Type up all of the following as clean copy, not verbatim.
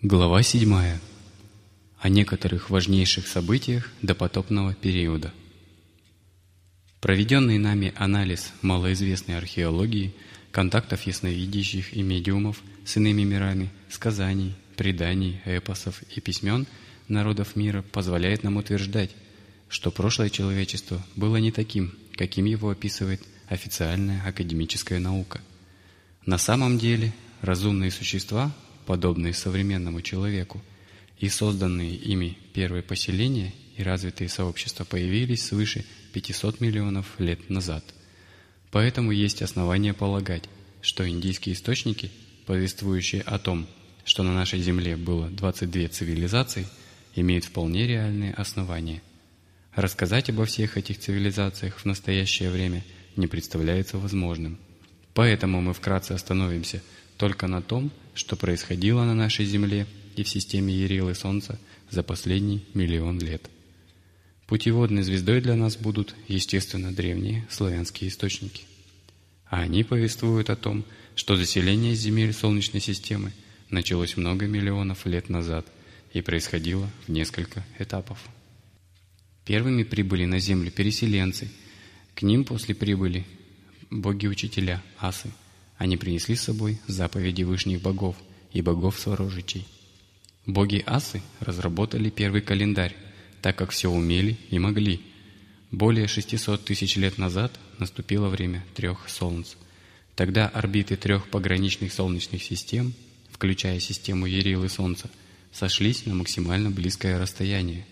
Глава 7. О некоторых важнейших событиях допотопного периода. Проведенный нами анализ малоизвестной археологии, контактов ясновидящих и медиумов с иными мирами, сказаний, преданий, эпосов и письмен народов мира позволяет нам утверждать, что прошлое человечество было не таким, каким его описывает официальная академическая наука. На самом деле разумные существа, подобные современному человеку, и созданные ими первые поселения и развитые сообщества появились свыше 500 миллионов лет назад. Поэтому есть основания полагать, что индийские источники, повествующие о том, что на нашей Земле было 22 цивилизации, имеют вполне реальные основания. Рассказать обо всех этих цивилизациях в настоящее время не представляется возможным. Поэтому мы вкратце остановимся только на том, что происходило на нашей Земле и в системе Ярилы Солнца за последний миллион лет. Путеводной звездой для нас будут, естественно, древние славянские источники. А они повествуют о том, что заселение земель Солнечной системы началось много миллионов лет назад и происходило в несколько этапов. Первыми прибыли на Землю переселенцы. К ним после прибыли боги-учителя, асы. Они принесли с собой заповеди вышних богов и богов-сворожичей. Боги-асы разработали первый календарь, так как все умели и могли. Более 600 тысяч лет назад наступило время 3 солнц. Тогда орбиты 3 пограничных солнечных систем, включая систему Ярилы Солнца, сошлись на максимально близкое расстояние.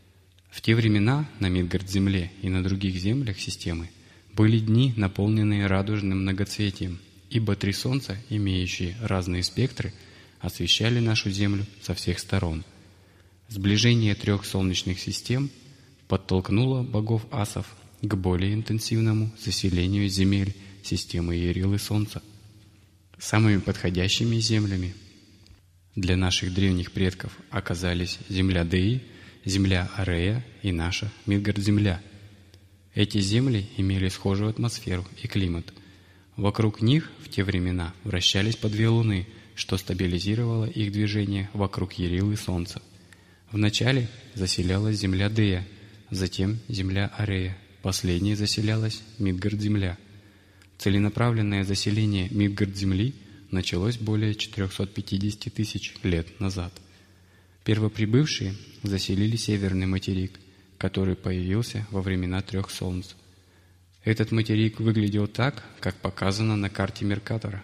В те времена на Мидгард-Земле и на других землях системы были дни, наполненные радужным многоцветием, ибо 3 солнца, имеющие разные спектры, освещали нашу Землю со всех сторон. Сближение 3 солнечных систем подтолкнуло богов-асов к более интенсивному заселению земель системы Ярилы Солнца. Самыми подходящими землями для наших древних предков оказались земля Деи, земля Арея и наша Мидгард-Земля. Эти земли имели схожую атмосферу и климат. Вокруг них в те времена вращались по 2 луны, что стабилизировало их движение вокруг Ярилы Солнца. Вначале заселялась земля Дея, затем земля Арея, последней заселялась Мидгард-Земля. Целенаправленное заселение Мидгард-Земли началось более 450 тысяч лет назад. Первоприбывшие заселили северный материк, который появился во времена 3 солнц. Этот материк выглядел так, как показано на карте Меркатора.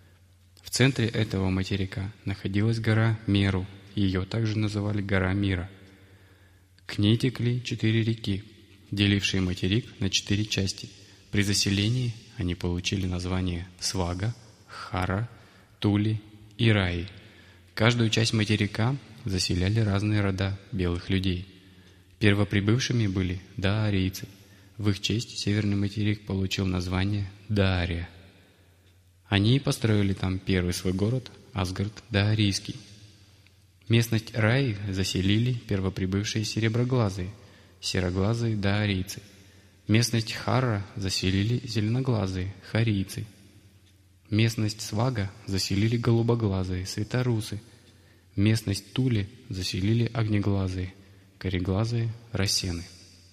В центре этого материка находилась гора Меру, ее также называли гора Мира. К ней текли 4 реки, делившие материк на 4 части. При заселении они получили названия Свага, Хара, Тули и Раи. Каждую часть материка заселяли разные рода белых людей. Первоприбывшими были даарийцы. В их честь северный материк получил название Даария. Они построили там первый свой город, Асгард-Даарийский. Местность Раи заселили первоприбывшие сереброглазые, сероглазые даарийцы. Местность Хара заселили зеленоглазые, харийцы. Местность Свага заселили голубоглазые, светорусы. Местность Тули заселили огнеглазые, кореглазые, рассены.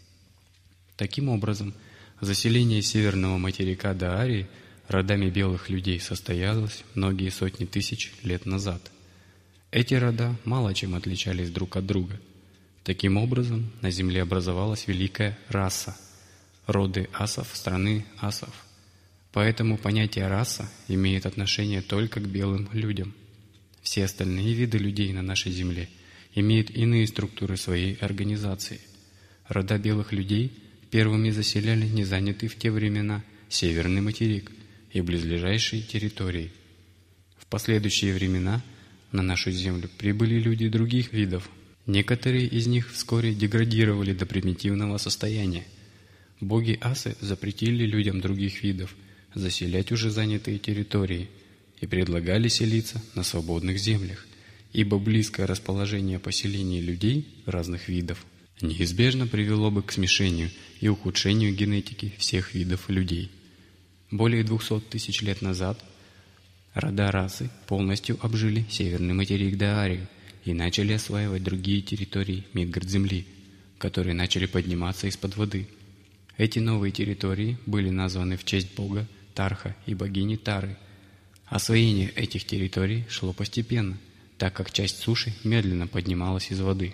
Таким образом, заселение северного материка Даарии родами белых людей состоялось многие сотни тысяч лет назад. Эти рода мало чем отличались друг от друга. Таким образом, на Земле образовалась великая раса – роды асов страны асов. Поэтому понятие «раса» имеет отношение только к белым людям. Все остальные виды людей на нашей Земле имеют иные структуры своей организации. Рода белых людей первыми заселяли незанятый в те времена северный материк и близлежащие территории. В последующие времена на нашу Землю прибыли люди других видов. Некоторые из них вскоре деградировали до примитивного состояния. Боги-асы запретили людям других видов заселять уже занятые территории и предлагали селиться на свободных землях, ибо близкое расположение поселений людей разных видов неизбежно привело бы к смешению и ухудшению генетики всех видов людей. Более 200 тысяч лет назад рода расы полностью обжили северный материк Даарию и начали осваивать другие территории Мидгард-Земли, которые начали подниматься из-под воды. Эти новые территории были названы в честь бога Тарха и богини Тары. Освоение этих территорий шло постепенно, так как часть суши медленно поднималась из воды.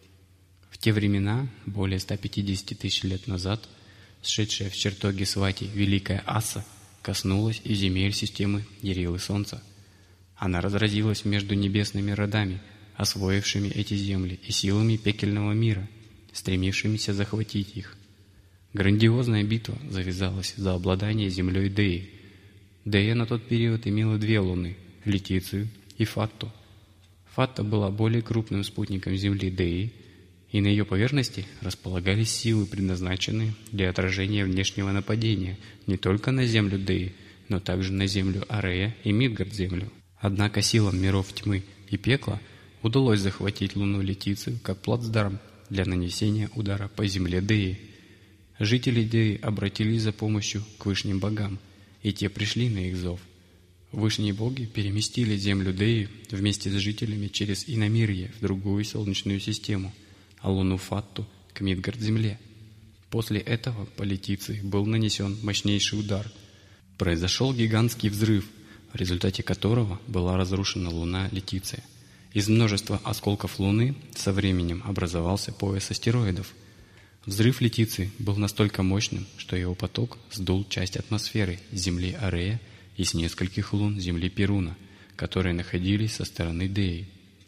В те времена, более 150 тысяч лет назад, сшедшая в чертоге Свати Великая Аса коснулась и земель системы Ярилы Солнца. Она разразилась между небесными родами, освоившими эти земли, и силами пекельного мира, стремившимися захватить их. Грандиозная битва завязалась за обладание землей Деи. Дея на тот период имела две луны – Летицию и Фатту. Фатта была более крупным спутником Земли Деи, и на ее поверхности располагались силы, предназначенные для отражения внешнего нападения не только на землю Деи, но также на землю Арея и Мидгард-Землю. Однако силам миров тьмы и пекла удалось захватить луну Летицию как плацдарм для нанесения удара по земле Деи. Жители Деи обратились за помощью к высшим богам, и те пришли на их зов. Высшие боги переместили землю Деи вместе с жителями через иномирье в другую солнечную систему, а луну Фатту к Мидгард-Земле. После этого по Летиции был нанесен мощнейший удар. Произошел гигантский взрыв, в результате которого была разрушена луна Летиция. Из множества осколков Луны со временем образовался пояс астероидов. Взрыв Летиции был настолько мощным, что его поток сдул часть атмосферы Земли Арея и с нескольких лун Земли Перуна, которые находились со стороны Деи.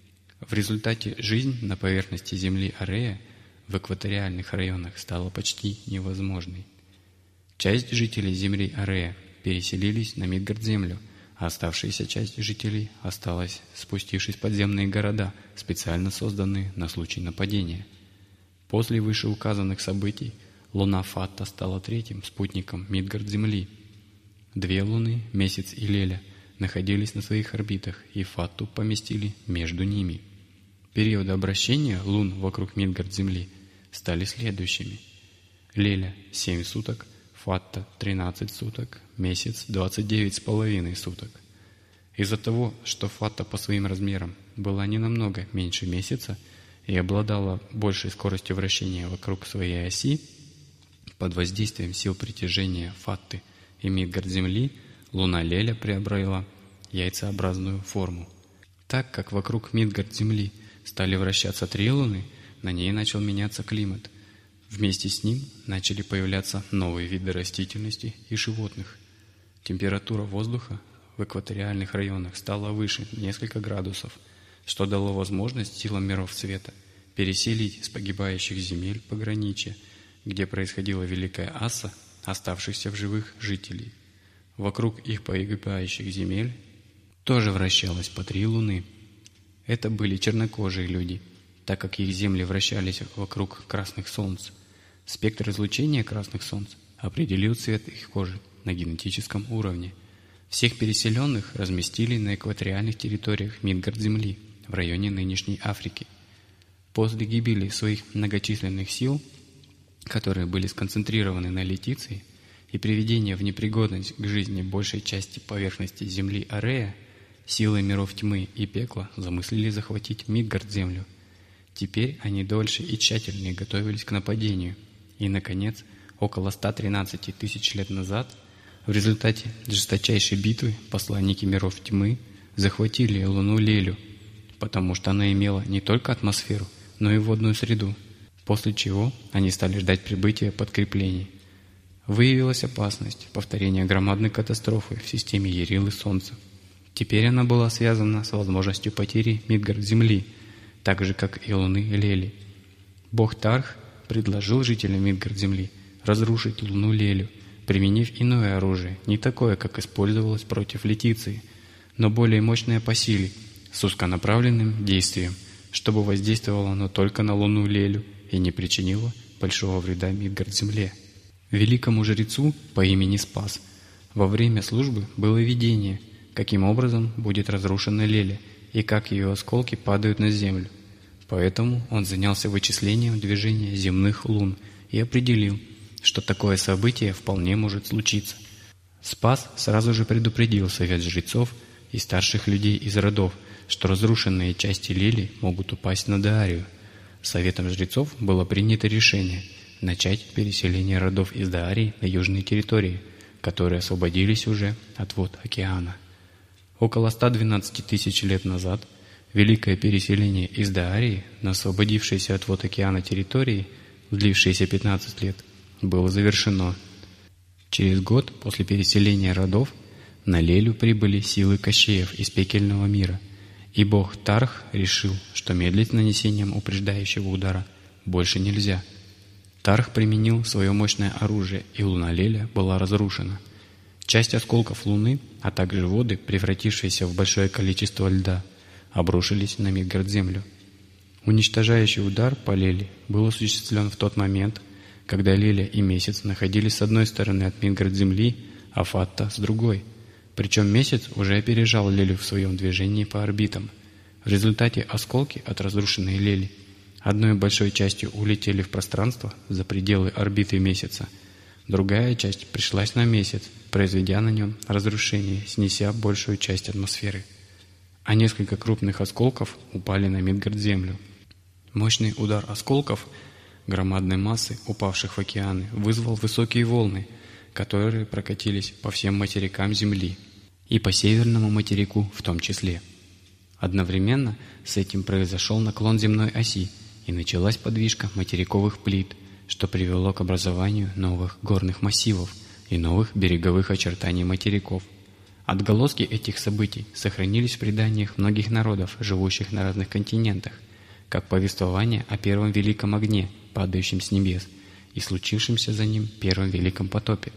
В результате жизнь на поверхности Земли Арея в экваториальных районах стала почти невозможной. Часть жителей Земли Арея переселились на Мидгард-Землю, а оставшаяся часть жителей осталась, спустившись в подземные города, специально созданные на случай нападения. После вышеуказанных событий луна Фатта стала третьим спутником Мидгард-Земли. Две луны, Месяц и Леля, находились на своих орбитах, и Фатту поместили между ними. Периоды обращения лун вокруг Мидгард-Земли стали следующими. Леля – 7 суток, Фатта – 13 суток, Месяц – 29,5 суток. Из-за того, что Фатта по своим размерам была не намного меньше Месяца и обладала большей скоростью вращения вокруг своей оси, под воздействием сил притяжения Фатты и Мидгард-Земли луна Леля приобрела яйцеобразную форму. Так как вокруг Мидгард-Земли стали вращаться три луны, на ней начал меняться климат. Вместе с ним начали появляться новые виды растительности и животных. Температура воздуха в экваториальных районах стала выше несколько градусов, что дало возможность силам миров света переселить с погибающих земель пограничья, где происходила Великая Аса, оставшихся в живых жителей. Вокруг их погибающих земель тоже вращалось по три луны. Это были чернокожие люди, так как их земли вращались вокруг красных солнц. Спектр излучения красных солнц определил цвет их кожи на генетическом уровне. Всех переселенных разместили на экваториальных территориях Мидгард-Земли в районе нынешней Африки. После гибели своих многочисленных сил, которые были сконцентрированы на Летиции, и приведения в непригодность к жизни большей части поверхности Земли Арея, силы миров тьмы и пекла замыслили захватить Мидгард-Землю. Теперь они дольше и тщательнее готовились к нападению, и, наконец, около 113 тысяч лет назад, в результате жесточайшей битвы посланники миров тьмы захватили луну Лелю, потому что она имела не только атмосферу, но и водную среду, после чего они стали ждать прибытия подкреплений. Выявилась опасность повторения громадной катастрофы в системе Ярилы Солнца. Теперь она была связана с возможностью потери Мидгард-Земли, так же, как и луны Лели. Бог Тарх предложил жителям Мидгард-Земли разрушить луну Лелю, применив иное оружие, не такое, как использовалось против Летиции, но более мощное по силе, с узконаправленным действием, чтобы воздействовало оно только на луну Лелю и не причинило большого вреда Мидгард-Земле. Великому жрецу по имени Спас во время службы было видение, каким образом будет разрушена Леля и как ее осколки падают на землю. Поэтому он занялся вычислением движения земных лун и определил, что такое событие вполне может случиться. Спас сразу же предупредил совет жрецов и старших людей из родов, что разрушенные части Лели могут упасть на Даарию. Советом жрецов было принято решение начать переселение родов из Даарии на южные территории, которые освободились уже от вод океана. Около 112 тысяч лет назад великое переселение из Даарии на освободившиеся от вод океана территории, длившиеся 15 лет, было завершено. Через год после переселения родов на Лелю прибыли силы кощеев из пекельного мира, и бог Тарх решил, что медлить с нанесением упреждающего удара больше нельзя. Тарх применил свое мощное оружие, и луна Леля была разрушена. Часть осколков Луны, а также воды, превратившиеся в большое количество льда, обрушились на Мидгард-Землю. Уничтожающий удар по Леле был осуществлен в тот момент, когда Леля и Месяц находились с одной стороны от Мидгард-Земли, а Фатта с другой. Причем Месяц уже опережал Лелю в своем движении по орбитам. В результате осколки от разрушенной Лели одной большой частью улетели в пространство за пределы орбиты Месяца. Другая часть пришлась на Месяц, произведя на нем разрушение, снеся большую часть атмосферы. А несколько крупных осколков упали на Мидгард-Землю. Мощный удар осколков громадной массы, упавших в океаны, вызвал высокие волны, которые прокатились по всем материкам Земли и по северному материку в том числе. Одновременно с этим произошел наклон земной оси, и началась подвижка материковых плит, что привело к образованию новых горных массивов и новых береговых очертаний материков. Отголоски этих событий сохранились в преданиях многих народов, живущих на разных континентах, как повествование о первом великом огне, падающем с небес, и случившемся за ним первом великом потопе.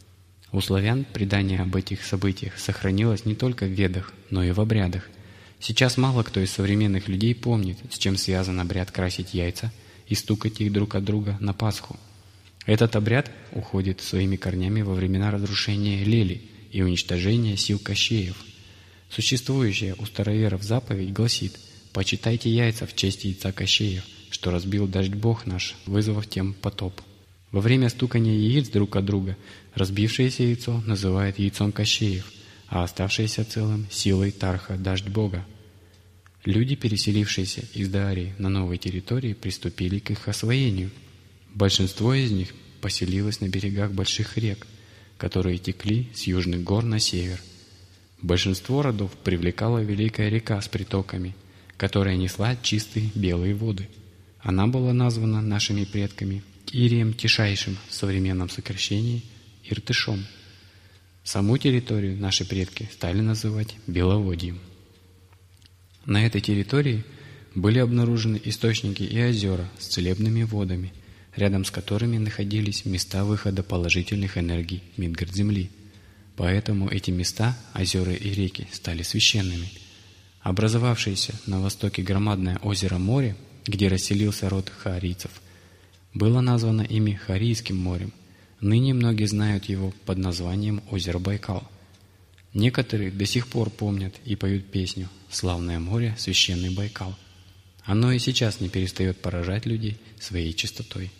У славян предание об этих событиях сохранилось не только в Ведах, но и в обрядах. Сейчас мало кто из современных людей помнит, с чем связан обряд красить яйца и стукать их друг от друга на Пасху. Этот обряд уходит своими корнями во времена разрушения Лели и уничтожения сил кощеев. Существующая у староверов заповедь гласит: «Почитайте яйца в честь яйца кощеев, что разбил дождь Бог наш, вызвав тем потоп». Во время стукания яиц друг от друга разбившееся яйцо называют яйцом кощеев, а оставшееся целым — силой Тарха, дождь Бога. Люди, переселившиеся из Даарии на новые территории, приступили к их освоению. Большинство из них поселилось на берегах больших рек, которые текли с южных гор на север. Большинство родов привлекала великая река с притоками, которая несла чистые белые воды. Она была названа нашими предками Ирием Тишайшим, в современном сокращении Иртышом. Саму территорию наши предки стали называть Беловодьем. На этой территории были обнаружены источники и озера с целебными водами, рядом с которыми находились места выхода положительных энергий Мидгард-Земли. Поэтому эти места, озера и реки, стали священными. Образовавшееся на востоке громадное озеро-море, где расселился род хаарийцев, было названо ими Харийским морем. Ныне многие знают его под названием озеро Байкал. Некоторые до сих пор помнят и поют песню «Славное море, священный Байкал». Оно и сейчас не перестает поражать людей своей чистотой.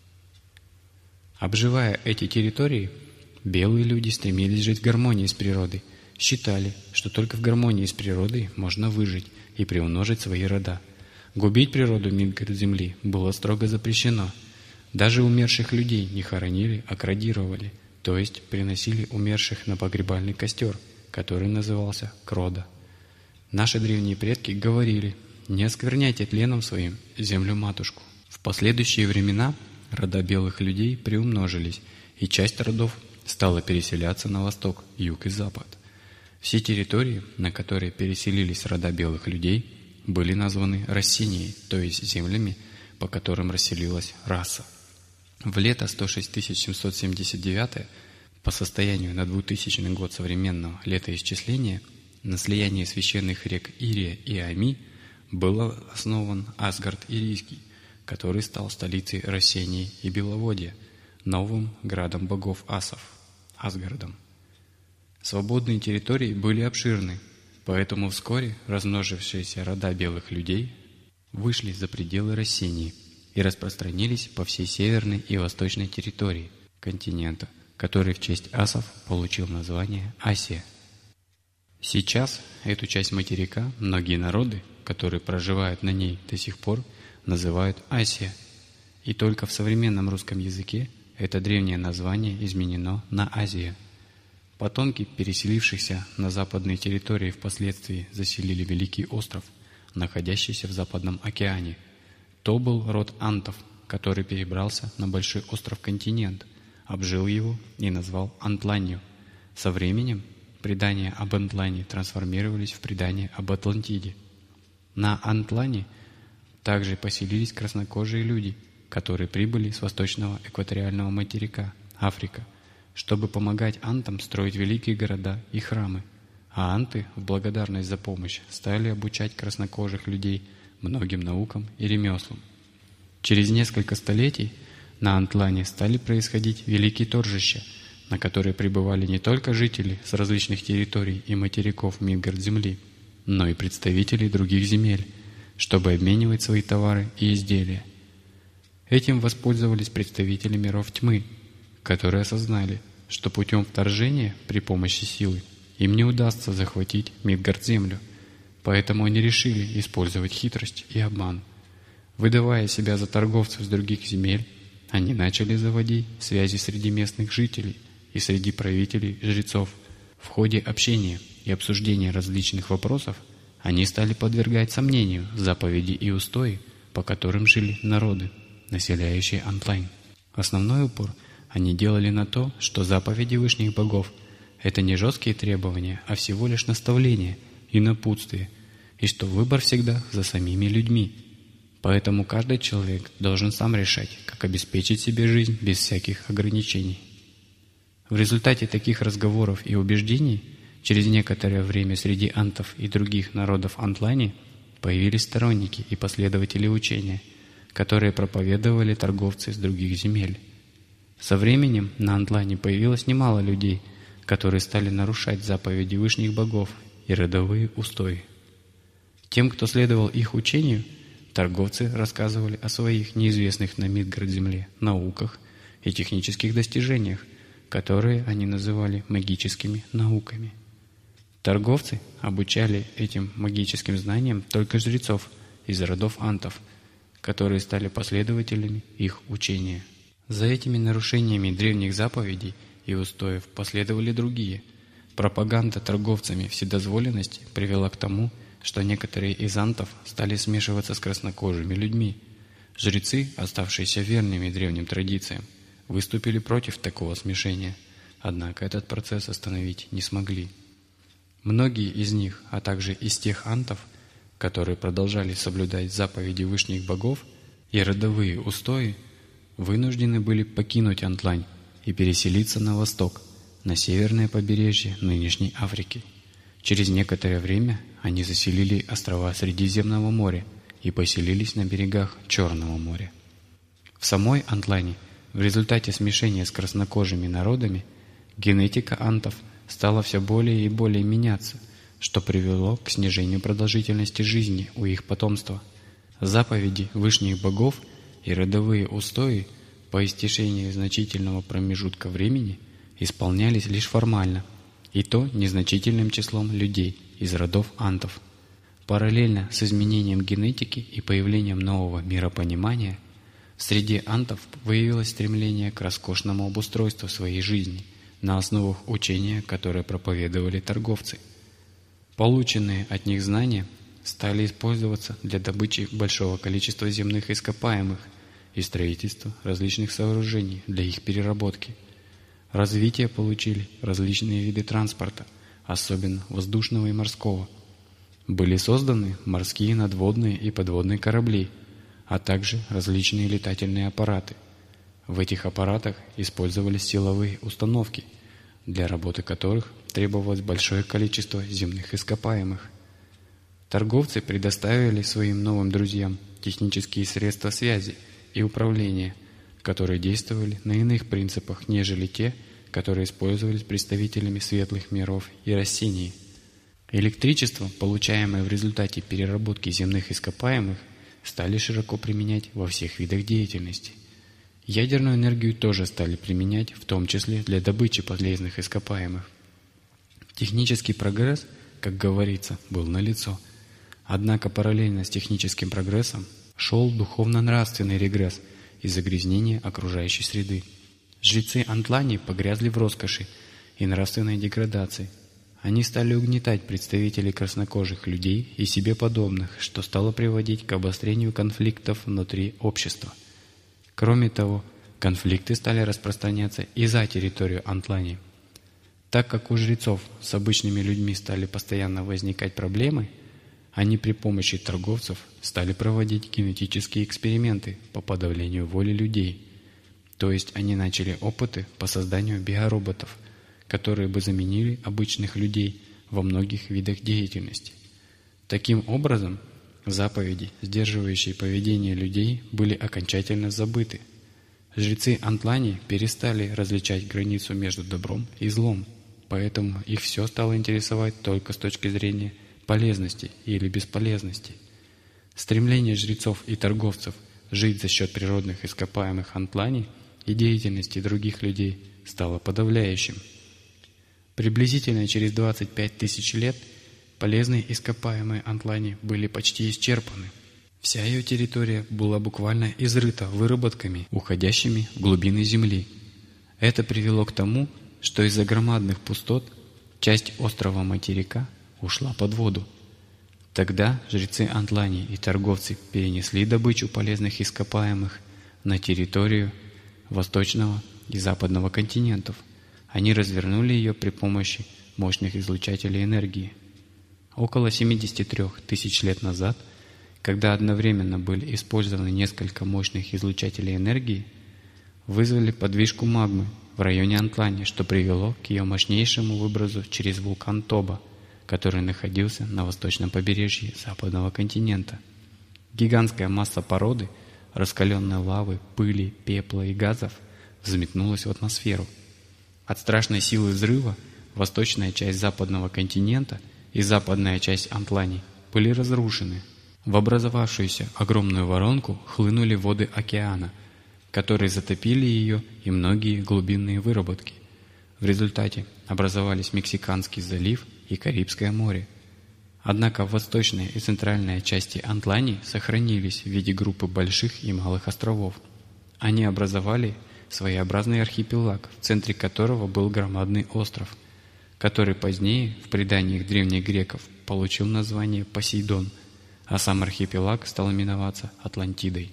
Обживая эти территории, белые люди стремились жить в гармонии с природой, считали, что только в гармонии с природой можно выжить и приумножить свои рода. Губить природу Мидгард-Земли было строго запрещено. Даже умерших людей не хоронили, а крадировали, то есть приносили умерших на погребальный костер, который назывался Крода. Наши древние предки говорили: «Не оскверняйте тленом своим землю-матушку». В последующие времена рода белых людей приумножились, и часть родов стала переселяться на восток, юг и запад. Все территории, на которые переселились рода белых людей, были названы Рассинией, то есть землями, по которым расселилась раса. В лето 106779 по состоянию на 2000 год современного летоисчисления на слиянии священных рек Ирия и Ами был основан Асгард Ирийский, который стал столицей Рассении и Беловодья, новым градом богов асов – Асгардом. Свободные территории были обширны, поэтому вскоре размножившиеся рода белых людей вышли за пределы Рассении и распространились по всей северной и восточной территории континента, который в честь асов получил название Асия. Сейчас эту часть материка многие народы, которые проживают на ней до сих пор, называют Асия. И только в современном русском языке это древнее название изменено на Азия. Потомки переселившихся на западные территории впоследствии заселили Великий остров, находящийся в Западном океане. То был род антов, который перебрался на большой остров-континент, обжил его и назвал Антланию. Со временем предания об Антлане трансформировались в предания об Атлантиде. На Антлане также поселились краснокожие люди, которые прибыли с восточного экваториального материка, Африка, чтобы помогать антам строить великие города и храмы. А анты в благодарность за помощь стали обучать краснокожих людей многим наукам и ремеслам. Через несколько столетий на Антлане стали происходить великие торжища, на которые прибывали не только жители с различных территорий и материков Мидгард-Земли, но и представители других земель, чтобы обменивать свои товары и изделия. Этим воспользовались представители миров тьмы, которые осознали, что путем вторжения при помощи силы им не удастся захватить Мидгард-Землю, поэтому они решили использовать хитрость и обман. Выдавая себя за торговцев с других земель, они начали заводить связи среди местных жителей и среди правителей и жрецов. В ходе общения и обсуждения различных вопросов они стали подвергать сомнению заповеди и устои, по которым жили народы, населяющие Антлайн. Основной упор они делали на то, что заповеди вышних богов – это не жесткие требования, а всего лишь наставления и напутствия, и что выбор всегда за самими людьми. Поэтому каждый человек должен сам решать, как обеспечить себе жизнь без всяких ограничений. В результате таких разговоров и убеждений через некоторое время среди антов и других народов Антлани появились сторонники и последователи учения, которые проповедовали торговцы с других земель. Со временем на Антлане появилось немало людей, которые стали нарушать заповеди вышних богов и родовые устои. Тем, кто следовал их учению, торговцы рассказывали о своих неизвестных на Мидгард-Земле науках и технических достижениях, которые они называли магическими науками. Торговцы обучали этим магическим знаниям только жрецов из родов антов, которые стали последователями их учения. За этими нарушениями древних заповедей и устоев последовали другие. Пропаганда торговцами вседозволенности привела к тому, что некоторые из антов стали смешиваться с краснокожими людьми. Жрецы, оставшиеся верными древним традициям, выступили против такого смешения, однако этот процесс остановить не смогли. Многие из них, а также из тех антов, которые продолжали соблюдать заповеди вышних богов и родовые устои, вынуждены были покинуть Антлань и переселиться на восток, на северное побережье нынешней Африки. Через некоторое время они заселили острова Средиземного моря и поселились на берегах Черного моря. В самой Антлане в результате смешения с краснокожими народами генетика антов стала все более и более меняться, что привело к снижению продолжительности жизни у их потомства. Заповеди вышних богов и родовые устои по истечении значительного промежутка времени исполнялись лишь формально, и то незначительным числом людей из родов антов. Параллельно с изменением генетики и появлением нового миропонимания, в среде антов выявилось стремление к роскошному обустройству своей жизни на основах учения, которое проповедовали торговцы. Полученные от них знания стали использоваться для добычи большого количества земных ископаемых и строительства различных сооружений для их переработки. Развитие получили различные виды транспорта, особенно воздушного и морского. Были созданы морские надводные и подводные корабли, а также различные летательные аппараты. В этих аппаратах использовались силовые установки, для работы которых требовалось большое количество земных ископаемых. Торговцы предоставили своим новым друзьям технические средства связи и управления, которые действовали на иных принципах, нежели те, которые использовались представителями светлых миров и растений. Электричество, получаемое в результате переработки земных ископаемых, стали широко применять во всех видах деятельности. Ядерную энергию тоже стали применять, в том числе для добычи полезных ископаемых. Технический прогресс как говорится, был налицо. Однако параллельно с техническим прогрессом шел духовно-нравственный регресс и загрязнение окружающей среды. Жрецы Антлани погрязли в роскоши и нравственной деградации. Они стали угнетать представителей краснокожих людей и себе подобных, что стало приводить к обострению конфликтов внутри общества. Кроме того, конфликты стали распространяться и за территорию Антлани. Так как у жрецов с обычными людьми стали постоянно возникать проблемы, они при помощи торговцев стали проводить генетические эксперименты по подавлению воли людей. То есть они начали опыты по созданию биороботов, которые бы заменили обычных людей во многих видах деятельности. Таким образом, заповеди, сдерживающие поведение людей, были окончательно забыты. Жрецы Антлани перестали различать границу между добром и злом, поэтому их все стало интересовать только с точки зрения полезности или бесполезности. Стремление жрецов и торговцев жить за счет природных ископаемых Антлани и деятельности других людей стало подавляющим. Приблизительно через 25 тысяч лет полезные ископаемые Антлани были почти исчерпаны. Вся ее территория была буквально изрыта выработками, уходящими в глубины земли. Это привело к тому, что из-за громадных пустот часть острова материка ушла под воду. Тогда жрецы Антлани и торговцы перенесли добычу полезных ископаемых на территорию Восточного и Западного континентов. Они развернули ее при помощи мощных излучателей энергии. Около 73 тысяч лет назад, когда одновременно были использованы несколько мощных излучателей энергии, вызвали подвижку магмы в районе Антлани, что привело к ее мощнейшему выбросу через вулкан Тоба, который находился на восточном побережье Западного континента. Гигантская масса породы, раскаленной лавы, пыли, пепла и газов, взметнулась в атмосферу. От страшной силы взрыва восточная часть Западного континента и западная часть Антлани были разрушены. В образовавшуюся огромную воронку хлынули воды океана, которые затопили ее и многие глубинные выработки. В результате образовались Мексиканский залив и Карибское море. Однако восточная и центральная части Антлани сохранились в виде группы больших и малых островов. Они образовали своеобразный архипелаг, в центре которого был громадный остров, который позднее, в преданиях древних греков, получил название Посейдон, а сам архипелаг стал именоваться Атлантидой.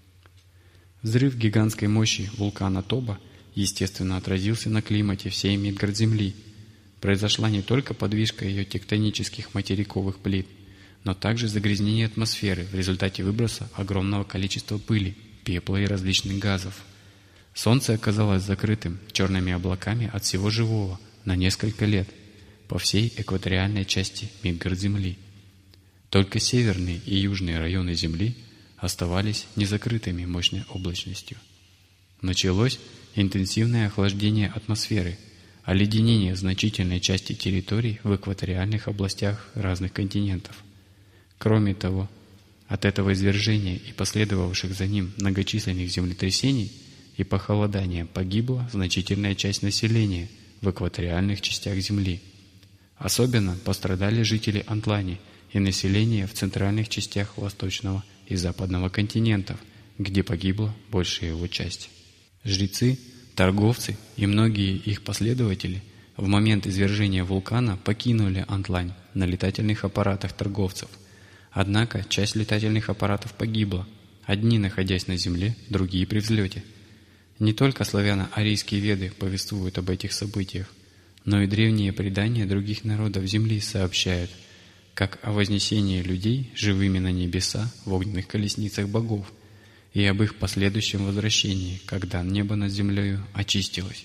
Взрыв гигантской мощи вулкана Тоба, естественно, отразился на климате всей Мидгард-Земли. Произошла не только подвижка ее тектонических материковых плит, но также загрязнение атмосферы в результате выброса огромного количества пыли, пепла и различных газов. Солнце оказалось закрытым черными облаками от всего живого на несколько лет по всей экваториальной части Мидгард-Земли. Только северные и южные районы Земли оставались незакрытыми мощной облачностью. Началось интенсивное охлаждение атмосферы, оледенение значительной части территорий в экваториальных областях разных континентов. Кроме того, от этого извержения и последовавших за ним многочисленных землетрясений и похолодания погибла значительная часть населения в экваториальных частях Земли. Особенно пострадали жители Антлани и население в центральных частях Восточного и Западного континентов, где погибла большая его часть. Жрецы, торговцы и многие их последователи в момент извержения вулкана покинули Антлань на летательных аппаратах торговцев. Однако часть летательных аппаратов погибла, одни находясь на земле, другие при взлете. Не только славяно-арийские веды повествуют об этих событиях, но и древние предания других народов Земли сообщают, как о вознесении людей живыми на небеса в огненных колесницах богов и об их последующем возвращении, когда небо над землею очистилось.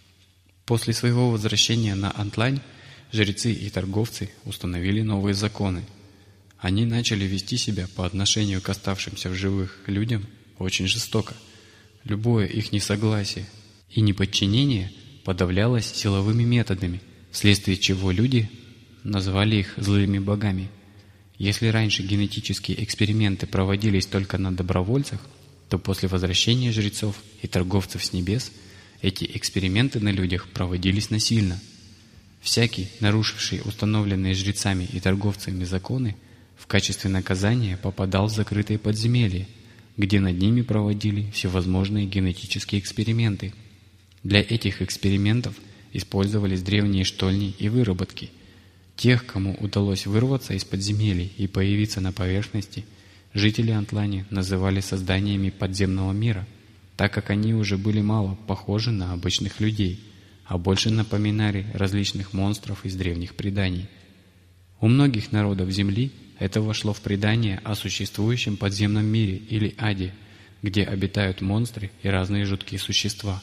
После своего возвращения на Антлань жрецы и торговцы установили новые законы. Они начали вести себя по отношению к оставшимся в живых людям очень жестоко. Любое их несогласие и неподчинение подавлялось силовыми методами, вследствие чего люди назвали их злыми богами. Если раньше генетические эксперименты проводились только на добровольцах, то после возвращения жрецов и торговцев с небес эти эксперименты на людях проводились насильно. Всякий, нарушивший установленные жрецами и торговцами законы, в качестве наказания попадал в закрытые подземелья, где над ними проводили всевозможные генетические эксперименты. Для этих экспериментов использовались древние штольни и выработки. Тех, кому удалось вырваться из подземелий и появиться на поверхности, жители Антлани называли созданиями подземного мира, так как они уже были мало похожи на обычных людей, а больше напоминали различных монстров из древних преданий. У многих народов Земли это вошло в предание о существующем подземном мире или аде, где обитают монстры и разные жуткие существа.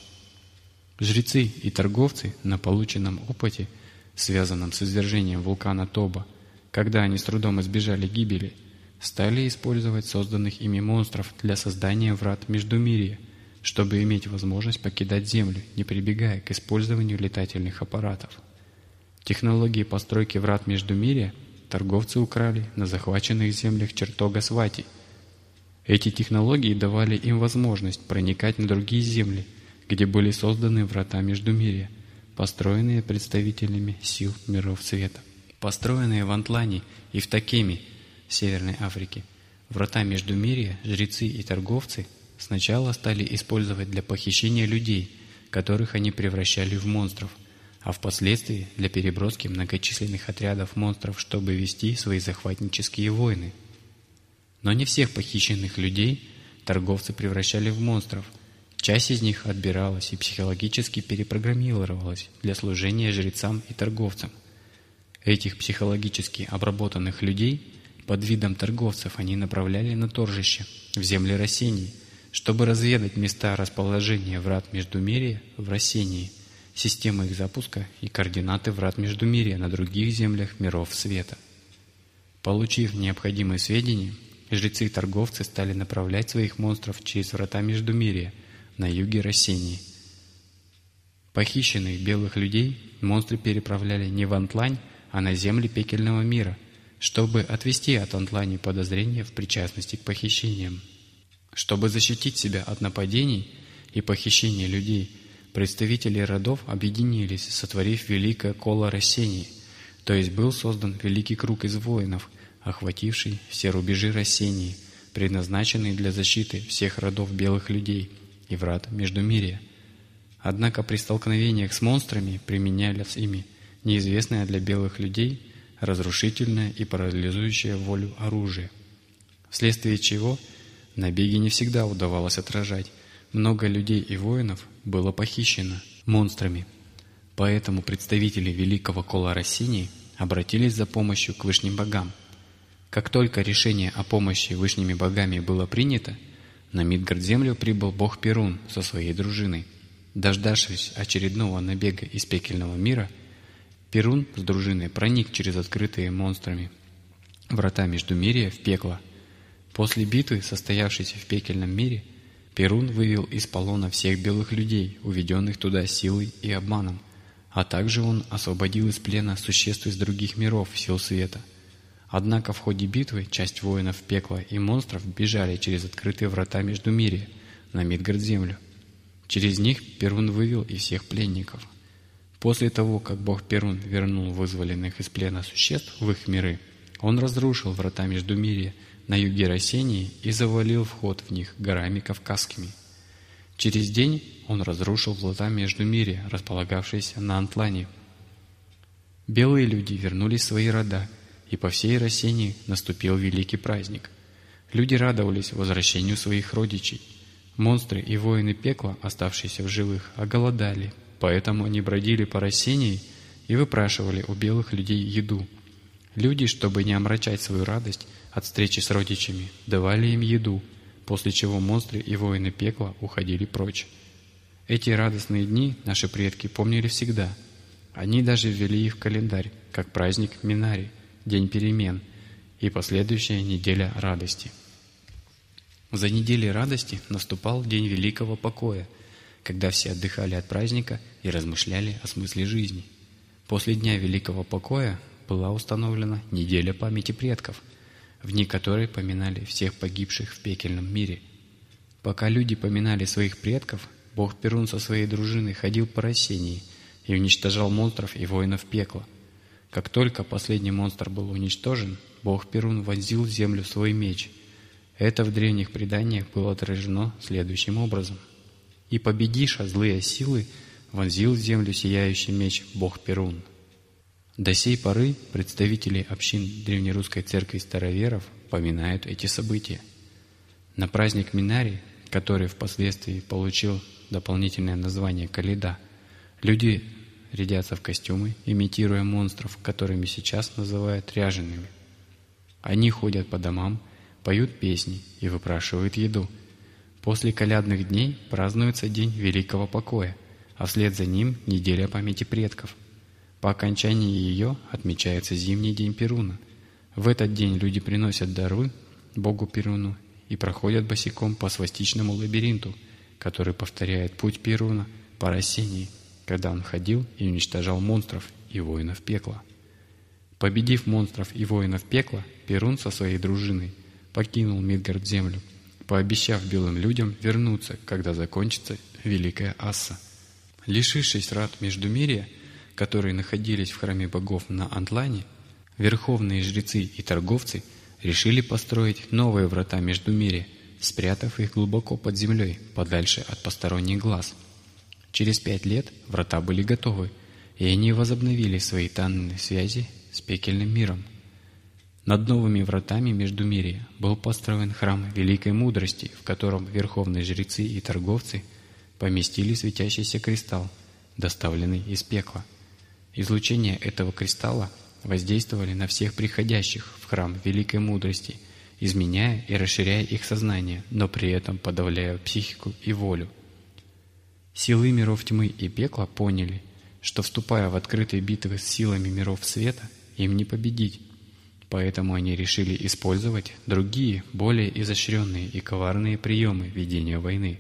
Жрецы и торговцы на полученном опыте, связанном с извержением вулкана Тоба, когда они с трудом избежали гибели, стали использовать созданных ими монстров для создания врат Междумирья, чтобы иметь возможность покидать Землю, не прибегая к использованию летательных аппаратов. Технологии постройки врат Междумирья торговцы украли на захваченных землях чертога Свати. Эти технологии давали им возможность проникать на другие земли, где были созданы врата Междумирья, построенные представителями сил миров света. Построенные в Антлани и в Такеме, Северной Африке, врата Междумирья жрецы и торговцы сначала стали использовать для похищения людей, которых они превращали в монстров, а впоследствии для переброски многочисленных отрядов монстров, чтобы вести свои захватнические войны. Но не всех похищенных людей торговцы превращали в монстров. Часть из них отбиралась и психологически перепрограммировалась для служения жрецам и торговцам. Этих психологически обработанных людей под видом торговцев они направляли на торжище в земли Рассении, чтобы разведать места расположения врат Междумирья в Рассении, системы их запуска и координаты врат Междумирья на других землях миров света. Получив необходимые сведения, жрецы и торговцы стали направлять своих монстров через врата Междумирья на юге Рассении. Похищенных белых людей монстры переправляли не в Антлань, а на земли пекельного мира, чтобы отвести от Антлани подозрения в причастности к похищениям. Чтобы защитить себя от нападений и похищения людей, представители родов объединились, сотворив великое коло Рассении, то есть был создан великий круг из воинов, охвативший все рубежи Рассении, предназначенный для защиты всех родов белых людей и врат Междумирья. Однако при столкновениях с монстрами применялись ими неизвестное для белых людей разрушительное и парализующее волю оружие, вследствие чего набеги не всегда удавалось отражать. Много людей и воинов было похищено монстрами. Поэтому представители великого кола Рассении обратились за помощью к высшим богам. Как только решение о помощи высшими богами было принято, на Мидгард-землю прибыл бог Перун со своей дружиной. Дождавшись очередного набега из пекельного мира, Перун с дружиной проник через открытые монстрами врата Междумирья в пекло. После битвы, состоявшейся в пекельном мире, Перун вывел из полона всех белых людей, уведенных туда силой и обманом, а также он освободил из плена существ из других миров сил света. Однако в ходе битвы часть воинов пекла и монстров бежали через открытые врата Междумирья на Мидгард-землю. Через них Перун вывел и всех пленников. После того, как бог Перун вернул вызволенных из плена существ в их миры, он разрушил врата Междумирья на юге Рассении и завалил вход в них горами Кавказскими. Через день он разрушил врата Междумирья, располагавшиеся на Антлане. Белые люди вернулись в свои рода, и по всей Рассении наступил великий праздник. Люди радовались возвращению своих родичей. Монстры и воины пекла, оставшиеся в живых, оголодали, поэтому они бродили по Рассении и выпрашивали у белых людей еду. Люди, чтобы не омрачать свою радость от встречи с родичами, давали им еду, после чего монстры и воины пекла уходили прочь. Эти радостные дни наши предки помнили всегда. Они даже ввели их в календарь, как праздник Минари, день перемен, и последующая неделя радости. За неделей радости наступал день великого покоя, когда все отдыхали от праздника и размышляли о смысле жизни. После дня великого покоя была установлена неделя памяти предков, в дни которой поминали всех погибших в пекельном мире. Пока люди поминали своих предков, бог Перун со своей дружиной ходил по Рассении, и уничтожал монстров и воинов пекла. Как только последний монстр был уничтожен, бог Перун вонзил в землю свой меч. Это в древних преданиях было отражено следующим образом. «И победиша злые силы, вонзил в землю сияющий меч бог Перун». До сей поры представители общин древнерусской церкви староверов поминают эти события. На праздник Минари, который впоследствии получил дополнительное название Каледа, люди рядятся в костюмы, имитируя монстров, которыми сейчас называют ряжеными. Они ходят по домам, поют песни и выпрашивают еду. После колядных дней празднуется День Великого Покоя, а вслед за ним неделя памяти предков. По окончании ее отмечается Зимний день Перуна. В этот день люди приносят дары богу Перуну и проходят босиком по свастичному лабиринту, который повторяет путь Перуна по Рассении, когда он ходил и уничтожал монстров и воинов пекла. Победив монстров и воинов пекла, Перун со своей дружиной покинул Мидгард-землю, пообещав белым людям вернуться, когда закончится Великая Асса. Лишившись рад Междумирья, которые находились в храме богов на Антлане, верховные жрецы и торговцы решили построить новые врата Междумирья, спрятав их глубоко под землей, подальше от посторонних глаз. Через 5 лет врата были готовы, и они возобновили свои тайные связи с пекельным миром. Над новыми вратами Междумирья был построен храм Великой Мудрости, в котором верховные жрецы и торговцы поместили светящийся кристалл, доставленный из пекла. Излучения этого кристалла воздействовали на всех приходящих в храм Великой Мудрости, изменяя и расширяя их сознание, но при этом подавляя психику и волю. Силы миров тьмы и пекла поняли, что, вступая в открытые битвы с силами миров света, им не победить. Поэтому они решили использовать другие, более изощренные и коварные приемы ведения войны.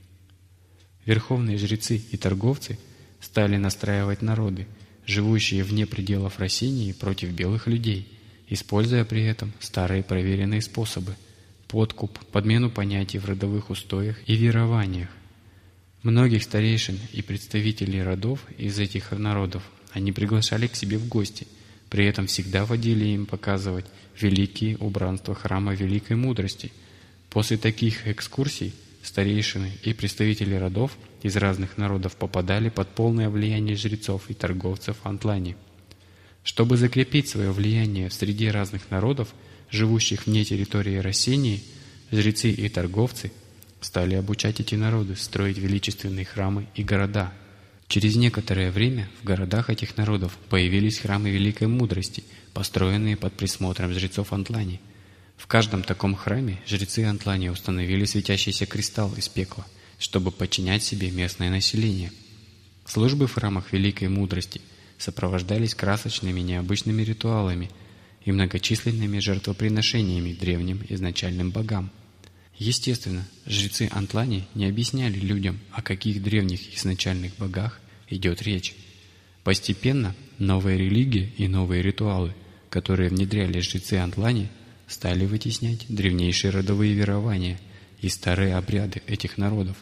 Верховные жрецы и торговцы стали настраивать народы, живущие вне пределов Рассении, против белых людей, используя при этом старые проверенные способы – подкуп, подмену понятий в родовых устоях и верованиях. Многих старейшин и представителей родов из этих народов они приглашали к себе в гости, при этом всегда водили им показывать великие убранства храма Великой Мудрости. После таких экскурсий старейшины и представители родов из разных народов попадали под полное влияние жрецов и торговцев Антлани. Чтобы закрепить свое влияние в среде разных народов, живущих вне территории Рассении, жрецы и торговцы стали обучать эти народы строить величественные храмы и города. Через некоторое время в городах этих народов появились храмы Великой Мудрости, построенные под присмотром жрецов Антлани. В каждом таком храме жрецы Антлани установили светящийся кристалл из пекла, чтобы подчинять себе местное население. Службы в храмах Великой Мудрости сопровождались красочными необычными ритуалами и многочисленными жертвоприношениями древним изначальным богам. Естественно, жрецы Антлани не объясняли людям, о каких древних изначальных богах идет речь. Постепенно новые религии и новые ритуалы, которые внедряли жрецы Антлани, стали вытеснять древнейшие родовые верования и старые обряды этих народов.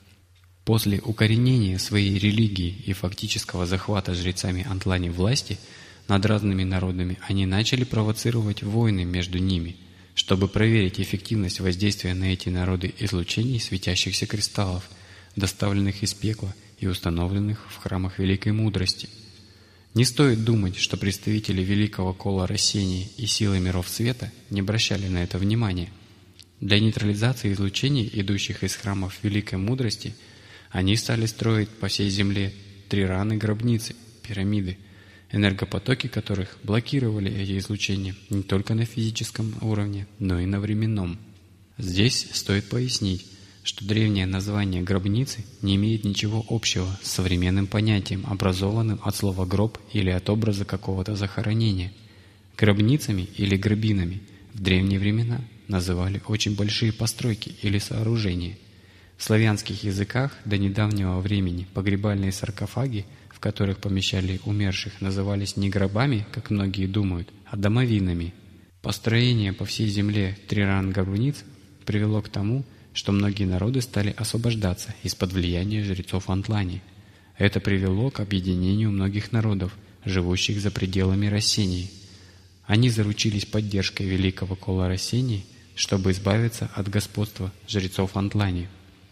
После укоренения своей религии и фактического захвата жрецами Антлани власти над разными народами, они начали провоцировать войны между ними, чтобы проверить эффективность воздействия на эти народы излучений светящихся кристаллов, доставленных из пекла и установленных в храмах Великой Мудрости. Не стоит думать, что представители Великого Кола Рассении и силы миров света не обращали на это внимания. Для нейтрализации излучений, идущих из храмов Великой Мудрости, они стали строить по всей земле трираны-гробницы, пирамиды, энергопотоки которых блокировали эти излучения не только на физическом уровне, но и на временном. Здесь стоит пояснить, что древнее название гробницы не имеет ничего общего с современным понятием, образованным от слова «гроб» или от образа какого-то захоронения. Гробницами или гробинами в древние времена называли очень большие постройки или сооружения. В славянских языках до недавнего времени погребальные саркофаги, в которых помещали умерших, назывались не гробами, как многие думают, а домовинами. Построение по всей земле триран-гробниц привело к тому, что многие народы стали освобождаться из-под влияния жрецов Антлани. Это привело к объединению многих народов, живущих за пределами Рассении. Они заручились поддержкой великого Кола Рассении, чтобы избавиться от господства жрецов Антлани.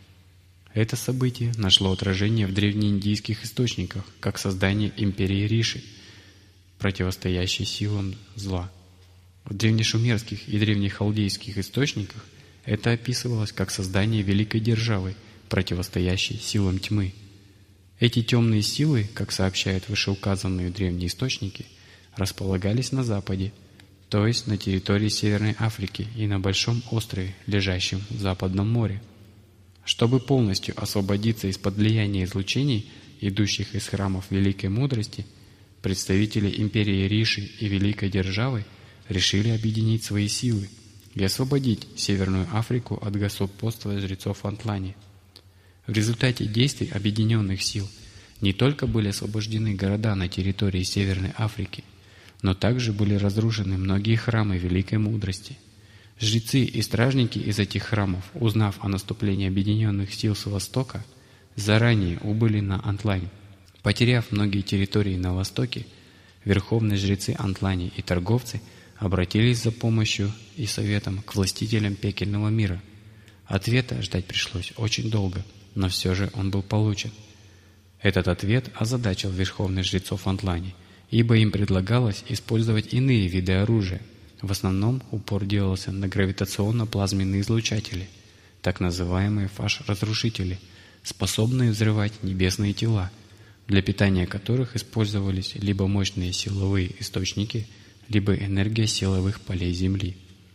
Это событие нашло отражение в древнеиндийских источниках, как создание империи Риши, противостоящей силам зла. В древнешумерских и древнехалдейских источниках это описывалось как создание великой державы, противостоящей силам тьмы. Эти темные силы, как сообщают вышеуказанные древние источники, располагались на западе, то есть на территории Северной Африки и на Большом острове, лежащем в Западном море. Чтобы полностью освободиться из-под влияния излучений, идущих из храмов Великой Мудрости, представители империи Риши и Великой Державы решили объединить свои силы и освободить Северную Африку от господства жрецов Антлани. В результате действий объединенных сил не только были освобождены города на территории Северной Африки, но также были разрушены многие храмы Великой Мудрости. Жрецы и стражники из этих храмов, узнав о наступлении объединенных сил с востока, заранее убыли на Антлань. Потеряв многие территории на востоке, верховные жрецы Антлани и торговцы обратились за помощью и советом к властителям пекельного мира. Ответа ждать пришлось очень долго, но все же он был получен. Этот ответ озадачил верховных жрецов Антлани, ибо им предлагалось использовать иные виды оружия. В основном упор делался на гравитационно-плазменные излучатели, так называемые фаш-разрушители, способные взрывать небесные тела, для питания которых использовались либо мощные силовые источники, либо энергия силовых полей Земли.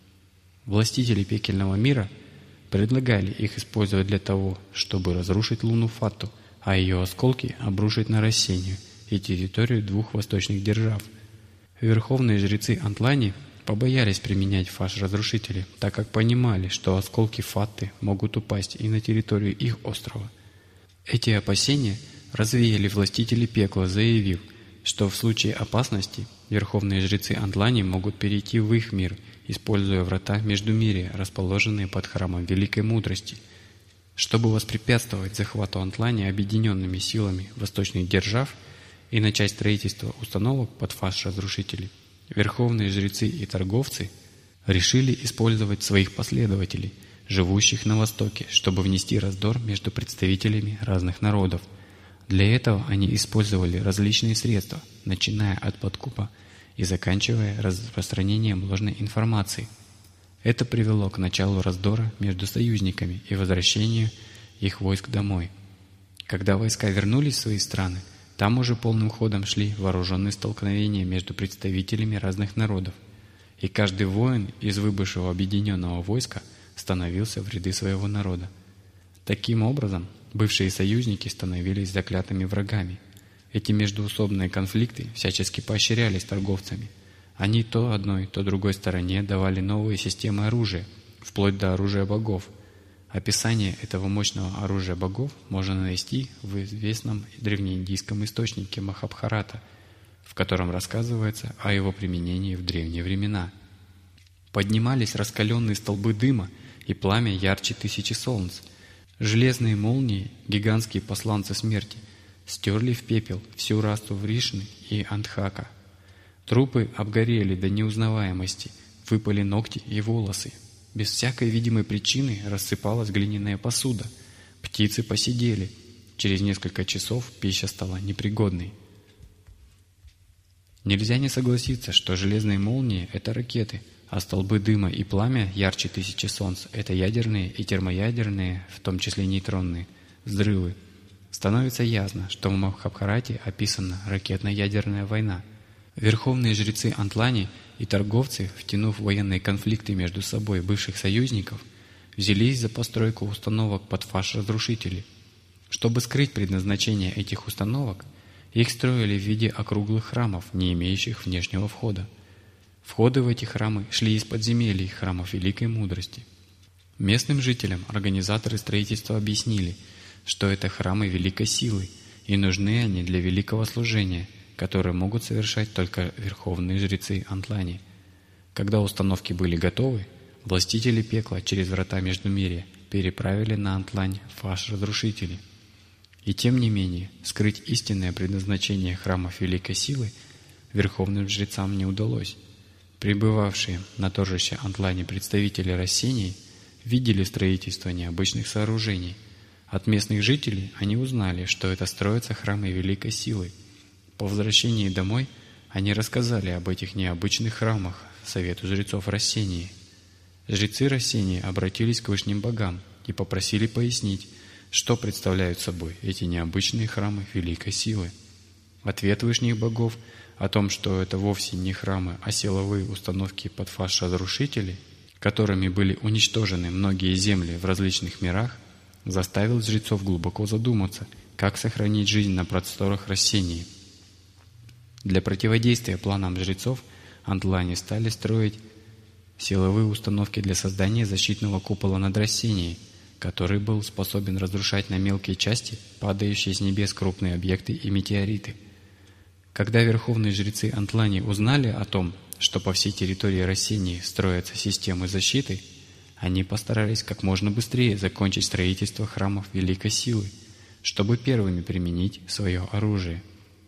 Властители пекельного мира предлагали их использовать для того, чтобы разрушить Луну Фатту, а ее осколки обрушить на Рассению и территорию двух восточных держав. Верховные жрецы Антлани побоялись применять фаш-разрушители, так как понимали, что осколки Фатты могут упасть и на территорию их острова. Эти опасения развеяли властители пекла, заявив, что в случае опасности верховные жрецы Антлани могут перейти в их мир, используя врата Междумирия, расположенные под храмом Великой Мудрости. Чтобы воспрепятствовать захвату Антлани объединенными силами восточных держав и начать строительство установок под фаш-разрушителей, верховные жрецы и торговцы решили использовать своих последователей, живущих на Востоке, чтобы внести раздор между представителями разных народов. Для этого они использовали различные средства, начиная от подкупа и заканчивая распространением ложной информации. Это привело к началу раздора между союзниками и возвращению их войск домой. Когда войска вернулись в свои страны, там уже полным ходом шли вооруженные столкновения между представителями разных народов, и каждый воин из выбывшего объединенного войска становился в ряды своего народа. Таким образом, бывшие союзники становились заклятыми врагами. Эти междоусобные конфликты всячески поощрялись торговцами. Они то одной, то другой стороне давали новые системы оружия, вплоть до оружия богов. Описание этого мощного оружия богов можно найти в известном древнеиндийском источнике Махабхарата, в котором рассказывается о его применении в древние времена. Поднимались раскаленные столбы дыма и пламя ярче тысячи солнц. Железные молнии, гигантские посланцы смерти, стерли в пепел всю расту Вришны и Андхака. Трупы обгорели до неузнаваемости, выпали ногти и волосы. Без всякой видимой причины рассыпалась глиняная посуда. Птицы поседели. Через несколько часов пища стала непригодной. Нельзя не согласиться, что железные молнии – это ракеты, а столбы дыма и пламя ярче тысячи солнц – это ядерные и термоядерные, в том числе нейтронные, взрывы. Становится ясно, что в Махабхарате описана ракетно-ядерная война. Верховные жрецы Антлани и торговцы, втянув военные конфликты между собой бывших союзников, взялись за постройку установок под фаш-разрушители. Чтобы скрыть предназначение этих установок, их строили в виде округлых храмов, не имеющих внешнего входа. Входы в эти храмы шли из подземелий храмов Великой Мудрости. Местным жителям организаторы строительства объяснили, что это храмы великой силы, и нужны они для великого служения, которые могут совершать только верховные жрецы Антлани. Когда установки были готовы, властители пекла через врата Междумирья переправили на Антлань фаш-разрушители. И тем не менее, скрыть истинное предназначение храмов великой силы верховным жрецам не удалось. Прибывавшие на торжище Антлани представители Рассении видели строительство необычных сооружений. От местных жителей они узнали, что это строятся храмы великой силы. По возвращении домой они рассказали об этих необычных храмах Совету жрецов Рассении. Жрецы Рассении обратились к высшим богам и попросили пояснить, что представляют собой эти необычные храмы великой силы. Ответ высших богов о том, что это вовсе не храмы, а силовые установки под фаш разрушителей, которыми были уничтожены многие земли в различных мирах, заставил жрецов глубоко задуматься, как сохранить жизнь на просторах Рассении. Для противодействия планам жрецов Антлани стали строить силовые установки для создания защитного купола над Рассенией, который был способен разрушать на мелкие части падающие с небес крупные объекты и метеориты. Когда верховные жрецы Антлани узнали о том, что по всей территории Рассении строятся системы защиты, они постарались как можно быстрее закончить строительство храмов великой силы, чтобы первыми применить свое оружие.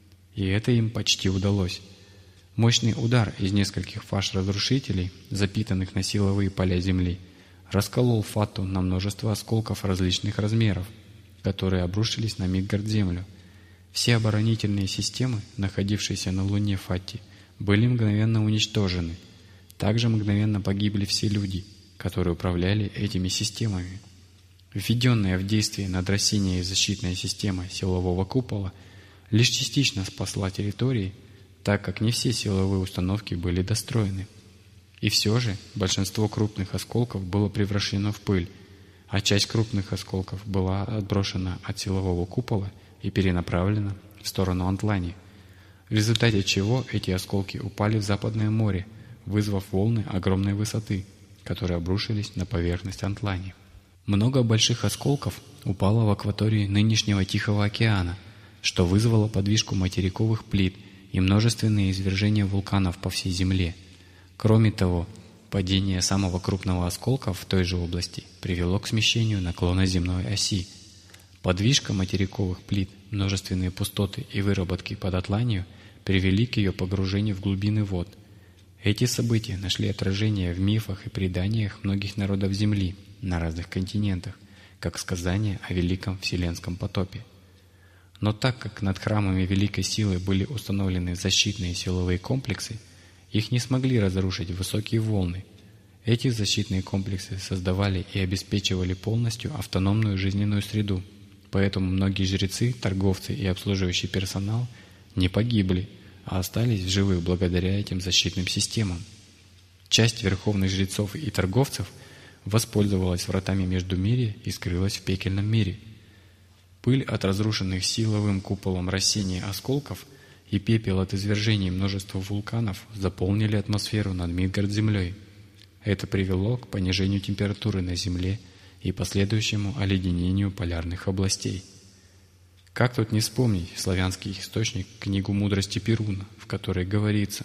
И это им почти удалось. Мощный удар из нескольких фаш-разрушителей, запитанных на силовые поля Земли, расколол Фатту на множество осколков различных размеров, которые обрушились на Мидгард-Землю. Все оборонительные системы, находившиеся на Луне Фатти, были мгновенно уничтожены. Также мгновенно погибли все люди, которые управляли этими системами. Введенная в действие над Рассенией защитная система силового купола лишь частично спасла территории, так как не все силовые установки были достроены. И все же большинство крупных осколков было превращено в пыль, а часть крупных осколков была отброшена от силового купола и перенаправлена в сторону Антлани, в результате чего эти осколки упали в Западное море, вызвав волны огромной высоты, которые обрушились на поверхность Антлани. Много больших осколков упало в акватории нынешнего Тихого океана, что вызвало подвижку материковых плит и множественные извержения вулканов по всей Земле. Кроме того, падение самого крупного осколка в той же области привело к смещению наклона земной оси. Подвижка материковых плит, множественные пустоты и выработки под Атланию привели к ее погружению в глубины вод. Эти события нашли отражение в мифах и преданиях многих народов Земли на разных континентах, как сказания о великом вселенском потопе. Но так как над храмами великой силы были установлены защитные силовые комплексы, их не смогли разрушить высокие волны. Эти защитные комплексы создавали и обеспечивали полностью автономную жизненную среду, поэтому многие жрецы, торговцы и обслуживающий персонал не погибли, а остались в живых благодаря этим защитным системам. Часть верховных жрецов и торговцев воспользовалась вратами Междумирья и скрылась в пекельном мире. Пыль от разрушенных силовым куполом Рассении осколков и пепел от извержений множества вулканов заполнили атмосферу над Мидгард-Землей. Это привело к понижению температуры на Земле и последующему оледенению полярных областей. Как тут не вспомнить славянский источник, книгу мудрости Перуна, в которой говорится: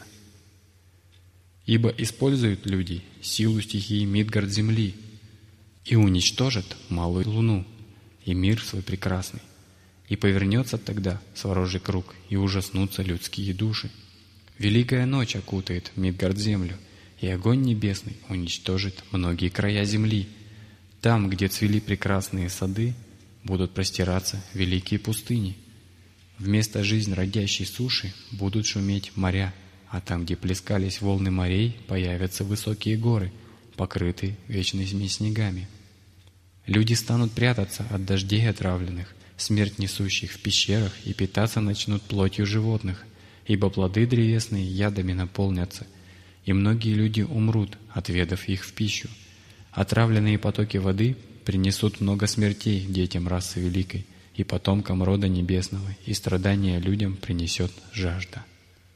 «Ибо используют люди силу стихии Мидгард-Земли и уничтожат малую луну и мир свой прекрасный. И повернется тогда сворожий круг, и ужаснутся людские души. Великая ночь окутает Мидгард-Землю, и огонь небесный уничтожит многие края земли. Там, где цвели прекрасные сады, будут простираться великие пустыни. Вместо жизнь родящей суши будут шуметь моря, а там, где плескались волны морей, появятся высокие горы, покрытые вечными снегами. Люди станут прятаться от дождей отравленных, смерть несущих в пещерах, и питаться начнут плотью животных, ибо плоды древесные ядами наполнятся, и многие люди умрут, отведав их в пищу. Отравленные потоки воды принесут много смертей детям расы великой и потомкам рода небесного, и страдания людям принесет жажда».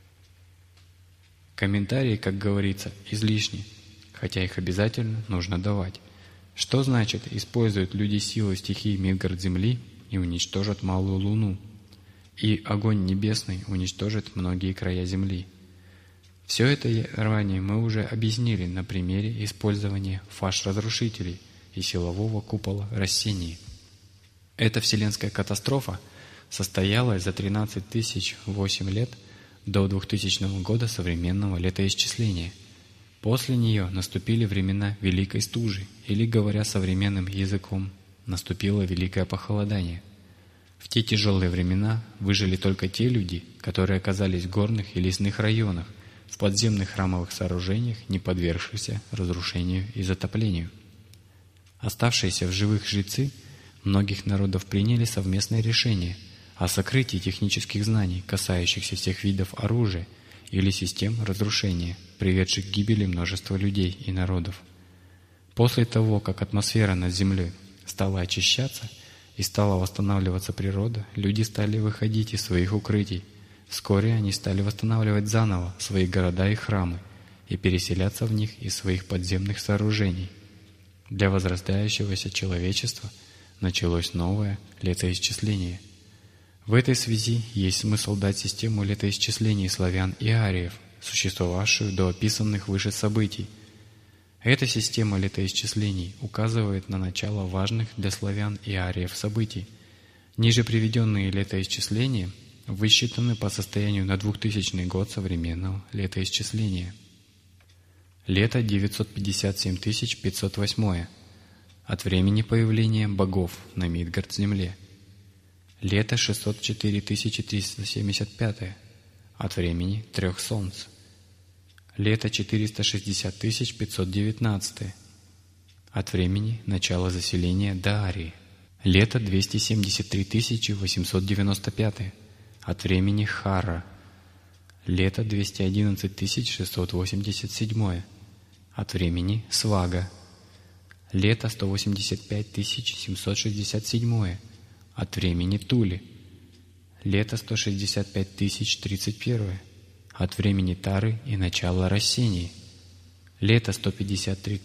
Комментарии, как говорится, излишни, хотя их обязательно нужно давать. Что значит «используют люди силу стихии Мидгард-Земли и уничтожат малую луну», и «огонь небесный уничтожит многие края земли»? Все это ранее мы уже объяснили на примере использования фаш-разрушителей и силового купола Рассении. Эта вселенская катастрофа состоялась за 13 тысяч 8 лет до 2000 года современного летоисчисления. После нее наступили времена Великой Стужи, или, говоря современным языком, наступило Великое Похолодание. В те тяжелые времена выжили только те люди, которые оказались в горных и лесных районах, в подземных храмовых сооружениях, не подвергшихся разрушению и затоплению. Оставшиеся в живых жрецы многих народов приняли совместное решение о сокрытии технических знаний, касающихся всех видов оружия или систем разрушения, приведших к гибели множества людей и народов. После того, как атмосфера над Землей стала очищаться и стала восстанавливаться природа, люди стали выходить из своих укрытий. Вскоре они стали восстанавливать заново свои города и храмы и переселяться в них из своих подземных сооружений. Для возрождающегося человечества началось новое летоисчисление. В этой связи есть смысл дать систему летоисчислений славян и ариев, существовавшую до описанных выше событий. Эта система летоисчислений указывает на начало важных для славян и ариев событий. Ниже приведенные летоисчисления высчитаны по состоянию на 2000 год современного летоисчисления. Лето 957 508 от времени появления богов на Мидгард-земле. Лето 604 375 от времени 3 солнц. Лето 460 519 от времени начала заселения Даарии. Лето 273 895 от времени Хара. Лето 211 687 от времени Свага. Лето 185 767 от времени Тули. Лето 165 031 от времени Тары и начала Рассении. Лето 153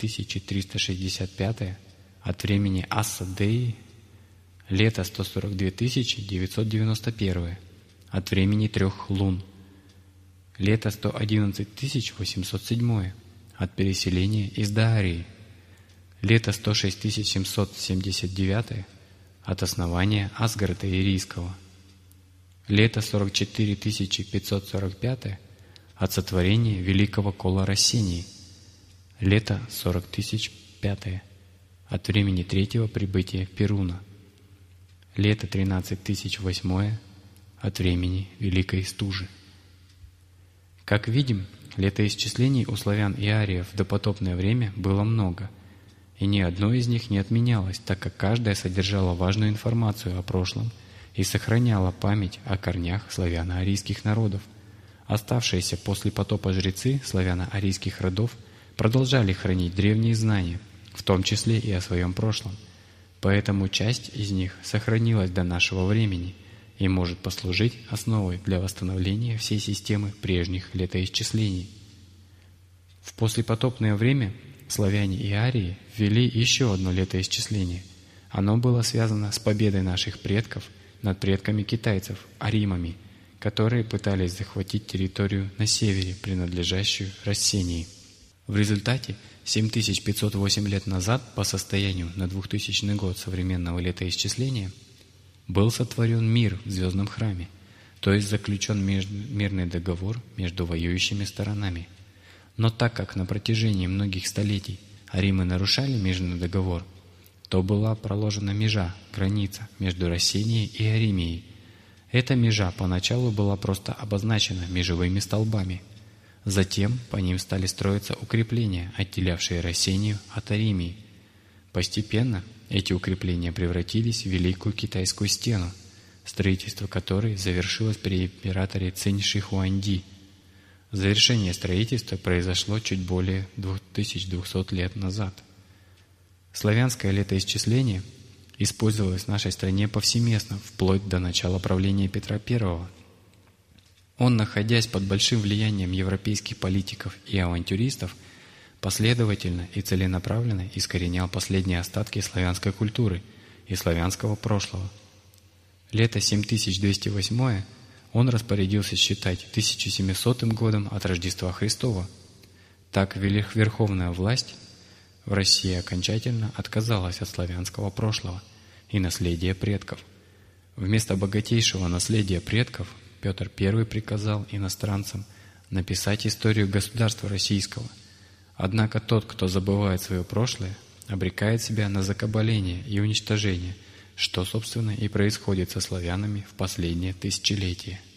365 от времени Асса-Деи. Лето 142 991 от времени 3 лун. Лето 111 807 от переселения из Даарии. Лето 106 779 от основания Асгарда Ирийского. Лето 44 545 от сотворения Великого Кола Рассении. Лето 40 005 от времени третьего прибытия Перуна. Лето 13 008 от времени Великой Стужи. Как видим, летоисчислений у славян и ариев в допотопное время было много, и ни одно из них не отменялось, так как каждое содержало важную информацию о прошлом и сохраняло память о корнях славяно-арийских народов. Оставшиеся после потопа жрецы славяно-арийских родов продолжали хранить древние знания, в том числе и о своем прошлом. Поэтому часть из них сохранилась до нашего времени и может послужить основой для восстановления всей системы прежних летоисчислений. В послепотопное время славяне и арии ввели еще одно летоисчисление. Оно было связано с победой наших предков над предками китайцев, аримами, которые пытались захватить территорию на севере, принадлежащую Рассении. В результате 7508 лет назад, по состоянию на 2000 год современного летоисчисления, был сотворен мир в звездном храме, то есть заключен мирный договор между воюющими сторонами. Но так как на протяжении многих столетий аримы нарушали мирный договор, то была проложена межа, граница между Рассенией и Аримией. Эта межа поначалу была просто обозначена межевыми столбами. Затем по ним стали строиться укрепления, отделявшие Рассению от Аримии. Постепенно эти укрепления превратились в Великую Китайскую стену, строительство которой завершилось при императоре Цинь Ши Хуанди. Завершение строительства произошло чуть более 2200 лет назад. Славянское летоисчисление использовалось в нашей стране повсеместно, вплоть до начала правления Петра I. Он, находясь под большим влиянием европейских политиков и авантюристов, последовательно и целенаправленно искоренял последние остатки славянской культуры и славянского прошлого. Лето 7208 он распорядился считать 1700 годом от Рождества Христова. Так верховная власть в России окончательно отказалась от славянского прошлого и наследие предков. Вместо богатейшего наследия предков Петр I приказал иностранцам написать историю государства российского. Однако тот, кто забывает свое прошлое, обрекает себя на закабаление и уничтожение, что, собственно, и происходит со славянами в последние тысячелетия.